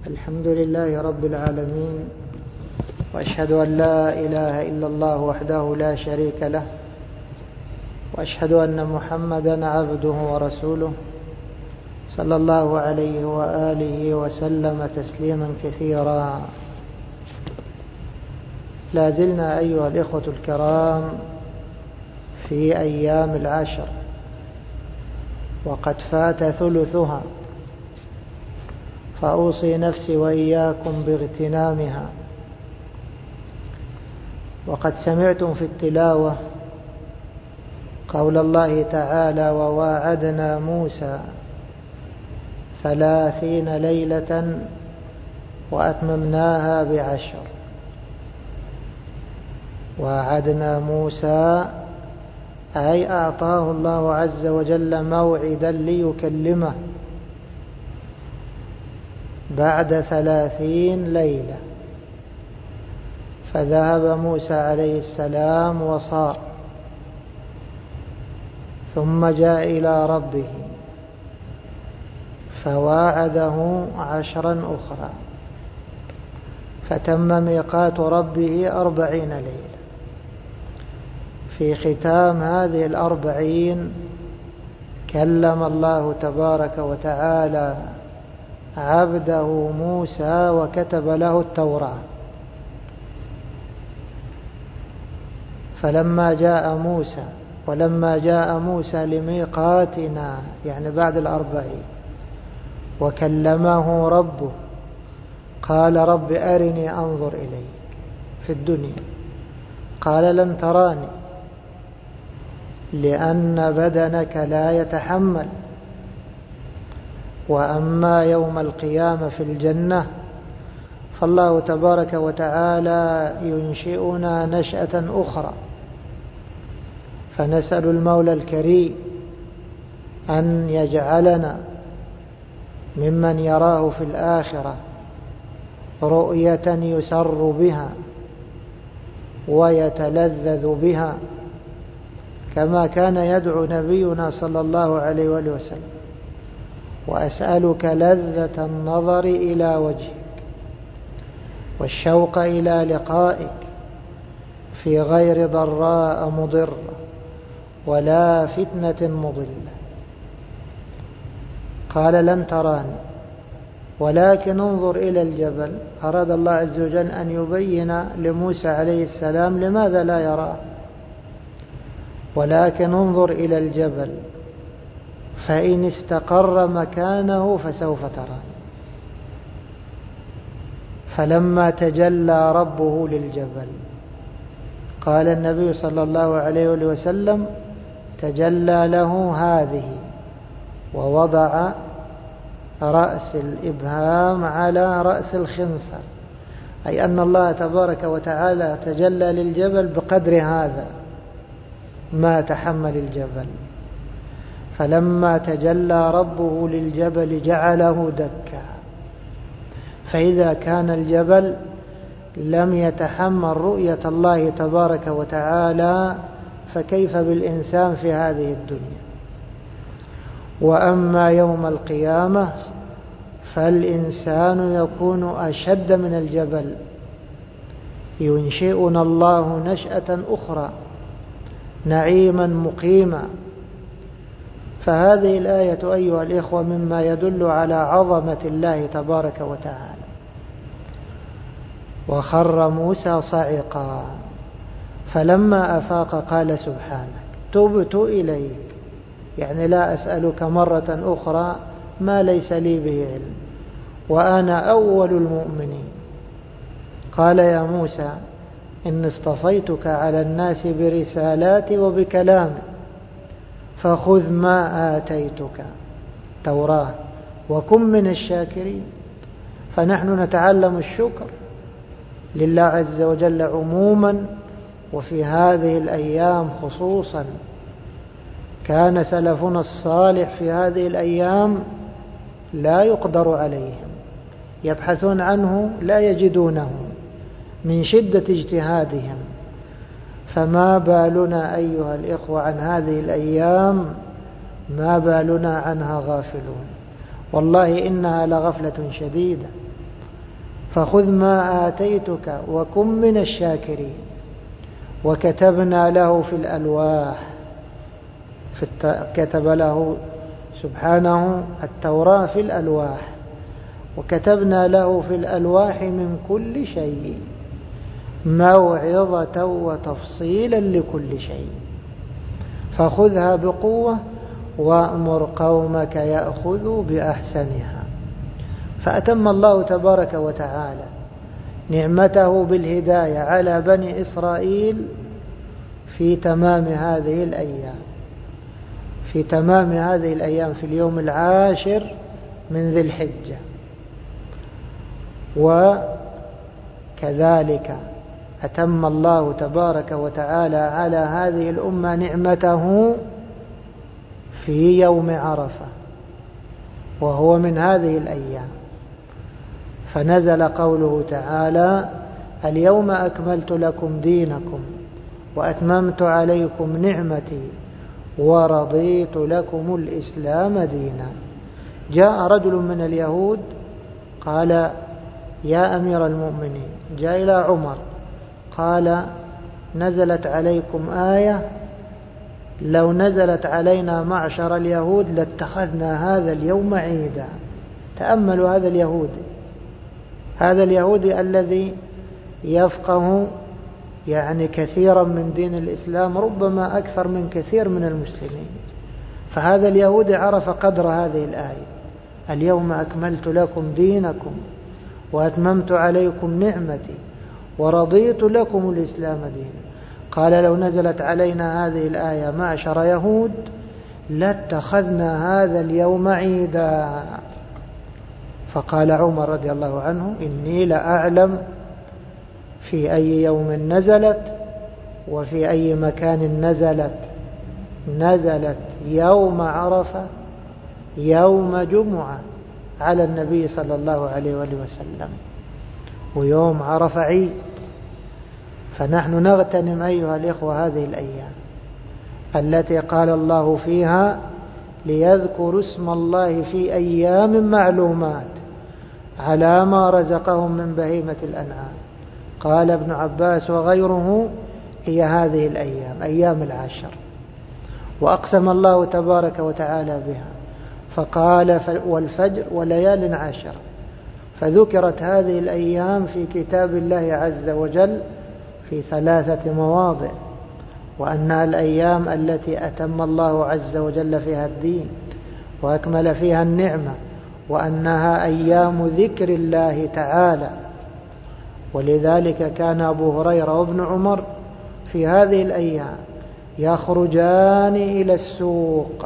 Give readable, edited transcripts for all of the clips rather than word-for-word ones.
الحمد لله رب العالمين، وأشهد أن لا إله إلا الله وحده لا شريك له، وأشهد أن محمدا عبده ورسوله صلى الله عليه وآله وسلم تسليما كثيرا. لا زلنا أيها الإخوة الكرام في أيام العشر، وقد فات ثلثها، فأوصي نفسي وإياكم باغتنامها. وقد سمعتم في التلاوة قول الله تعالى: وواعدنا موسى 30 ليلة وأتممناها ب10. واعدنا موسى أي أعطاه الله عز وجل موعدا ليكلمه بعد 30 ليلة، فذهب موسى عليه السلام وصار، ثم جاء إلى ربه فواعده 10 أخرى، فتم ميقات ربه 40 ليلة. في ختام هذه 40 كلم الله تبارك وتعالى عبده موسى وكتب له التوراة. ولما جاء موسى لميقاتنا، يعني بعد 40، وكلمه ربه قال: رب أرني أنظر إليك في الدنيا. قال: لن تراني، لأن بدنك لا يتحمل، وأما يوم القيامة في الجنة فالله تبارك وتعالى ينشئنا نشأة أخرى، فنسأل المولى الكريم أن يجعلنا ممن يراه في الآخرة رؤية يسر بها ويتلذذ بها، كما كان يدعو نبينا صلى الله عليه وآله وسلم: وأسألك لذة النظر إلى وجهك والشوق إلى لقائك في غير ضراء مضرة ولا فتنة مضلة. قال: لن تراني ولكن انظر إلى الجبل. أراد الله عز وجل أن يبين لموسى عليه السلام لماذا لا يراه. ولكن انظر إلى الجبل فإن استقر مكانه فسوف تراني. فلما تجلى ربه للجبل، قال النبي صلى الله عليه وسلم: تجلى له هذه، ووضع رأس الإبهام على رأس الخنصر، أي أن الله تبارك وتعالى تجلى للجبل بقدر هذا ما تحمل الجبل. فلما تجلى ربه للجبل جعله دكا، فإذا كان الجبل لم يتحمل رؤية الله تبارك وتعالى، فكيف بالإنسان في هذه الدنيا؟ وأما يوم القيامة فالإنسان يكون أشد من الجبل، ينشئنا الله نشأة أخرى نعيما مقيما. فهذه الآية أيها الإخوة مما يدل على عظمة الله تبارك وتعالى. وخر موسى صعقا، فلما أفاق قال: سبحانك تبت إليك، يعني لا أسألك مرة أخرى ما ليس لي به علم، وأنا أول المؤمنين. قال: يا موسى إني اصطفيتك على الناس برسالاتي وبكلامي، فخذ ما آتيتك توراة وكن من الشاكرين. فنحن نتعلم الشكر لله عز وجل عموما، وفي هذه الأيام خصوصا. كان سلفنا الصالح في هذه الأيام لا يقدر عليهم، يبحثون عنه لا يجدونه من شدة اجتهادهم. فما بالنا أيها الإخوة عن هذه الأيام؟ ما بالنا عنها غافلون؟ والله إنها لغفلة شديدة. فخذ ما آتيتك وكن من الشاكرين. وكتبنا له في الألواح، كتب له سبحانه التوراة في الألواح، وكتبنا له في الألواح من كل شيء موعظة وتفصيلا لكل شيء فخذها بقوة وأمر قومك يأخذوا بأحسنها. فأتم الله تبارك وتعالى نعمته بالهداية على بني إسرائيل في تمام هذه الأيام، في اليوم 10 من ذي الحجة. وكذلك أتم الله تبارك وتعالى على هذه الأمة نعمته في يوم عرفة، وهو من هذه الأيام. فنزل قوله تعالى: اليوم أكملت لكم دينكم وأتممت عليكم نعمتي ورضيت لكم الإسلام دينا. جاء رجل من اليهود قال: يا أمير المؤمنين، جاء إلى عمر قال: نزلت عليكم آية لو نزلت علينا معشر اليهود لاتخذنا هذا اليوم عيدا. تأملوا هذا اليهودي الذي يفقه كثيرا من دين الإسلام، ربما أكثر من كثير من المسلمين. فهذا اليهودي عرف قدر هذه الآية: اليوم أكملت لكم دينكم وأتممت عليكم نعمتي ورضيت لكم الإسلام دينا. قال: لو نزلت علينا هذه الآية معشر يهود لاتخذنا هذا اليوم عيدا. فقال عمر رضي الله عنه: إني لأعلم في أي يوم نزلت وفي أي مكان نزلت يوم عرفة يوم جمعة على النبي صلى الله عليه وآله وسلم، ويوم عرفة عيد. فنحن نغتنم أيها الإخوة هذه الأيام التي قال الله فيها: ليذكروا اسم الله في أيام معلومات على ما رزقهم من بهيمة الأنعام. قال ابن عباس وغيره: هي هذه الأيام، أيام 10. وأقسم الله تبارك وتعالى بها فقال: والفجر وليال 10. فذكرت هذه الأيام في كتاب الله عز وجل في 3 مواضع، وأنها الأيام التي أتم الله عز وجل فيها الدين وأكمل فيها النعمة، وأنها أيام ذكر الله تعالى. ولذلك كان أبو هريرة وابن عمر في هذه الأيام يخرجان إلى السوق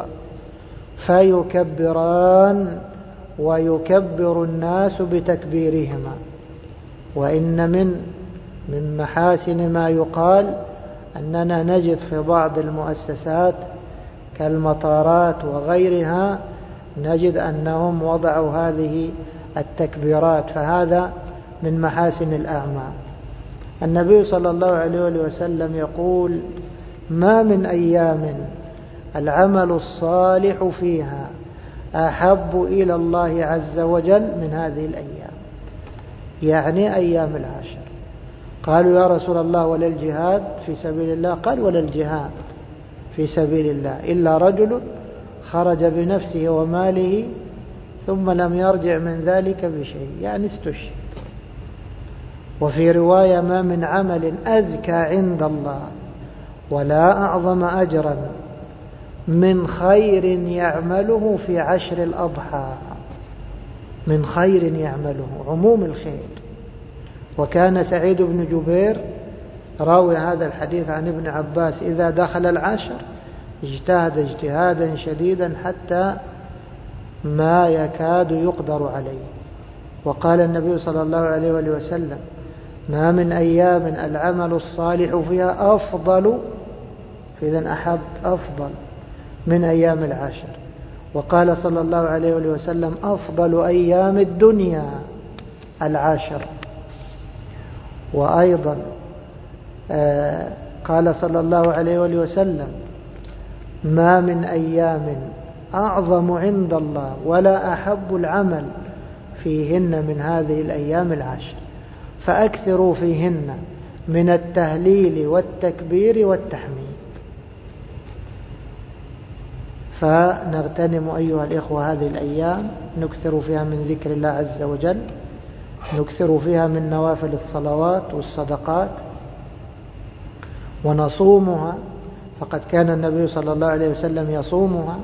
فيكبران ويكبر الناس بتكبيرهما. وإن من محاسن ما يقال أننا نجد في بعض المؤسسات كالمطارات وغيرها نجد أنهم وضعوا هذه التكبيرات، فهذا من محاسن الأعمال. النبي صلى الله عليه وسلم يقول: ما من أيام العمل الصالح فيها أحب إلى الله عز وجل من هذه الأيام، يعني أيام 10. قالوا: يا رسول الله ولا الجهاد في سبيل الله؟ قال: ولا الجهاد في سبيل الله إلا رجل خرج بنفسه وماله ثم لم يرجع من ذلك بشيء، يعني استشهد. وفي رواية: ما من عمل أزكى عند الله ولا أعظم أجرا من خير يعمله في 10 الأضحى. من خير يعمله، عموم الخير. وكان سعيد بن جبير راوي هذا الحديث عن ابن عباس إذا دخل 10 اجتهد اجتهادا شديدا حتى ما يكاد يقدر عليه. وقال النبي صلى الله عليه وسلم: ما من أيام العمل الصالح فيها أفضل، فإذا أحب أفضل من أيام 10. وقال صلى الله عليه وسلم: أفضل أيام الدنيا 10. وأيضا قال صلى الله عليه وسلم: ما من أيام أعظم عند الله ولا أحب العمل فيهن من هذه الأيام العشر، فأكثروا فيهن من التهليل والتكبير والتحميد. فنغتنم أيها الإخوة هذه الأيام، نكثر فيها من ذكر الله عز وجل، نكثر فيها من نوافل الصلوات والصدقات، ونصومها، فقد كان النبي صلى الله عليه وسلم يصومها.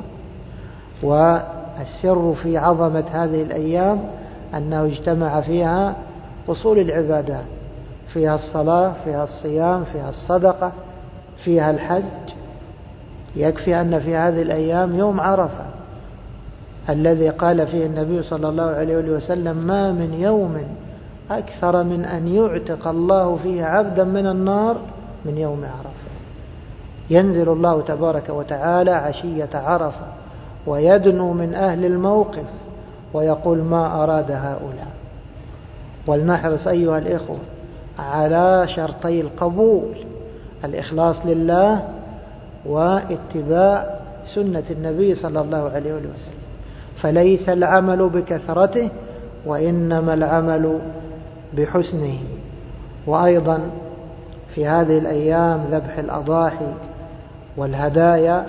والسر في عظمة هذه الأيام أنه اجتمع فيها أصول العبادات، فيها الصلاة، فيها الصيام، فيها الصدقة، فيها الحج. يكفي أن في هذه الأيام يوم عرفة الذي قال فيه النبي صلى الله عليه وسلم: ما من يوم أكثر من أن يعتق الله فيه عبدا من النار من يوم عرفة. ينزل الله تبارك وتعالى عشية عرفة ويدنو من أهل الموقف ويقول: ما أراد هؤلاء. ولنحرص أيها الإخوة على شرطي القبول: الإخلاص لله واتباع سنة النبي صلى الله عليه وسلم. فليس العمل بكثرته، وإنما العمل بحسنه. وأيضا في هذه الأيام ذبح الأضاحي والهدايا،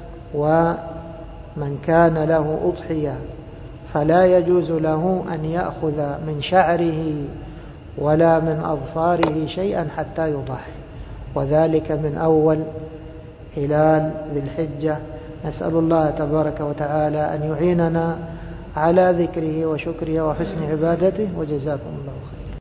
ومن كان له أضحية فلا يجوز له أن يأخذ من شعره ولا من أظفاره شيئا حتى يضحي، وذلك من أول هلال ذي الحجة. نسأل الله تبارك وتعالى أن يعيننا على ذكره وشكره وحسن عبادته، وجزاكم الله.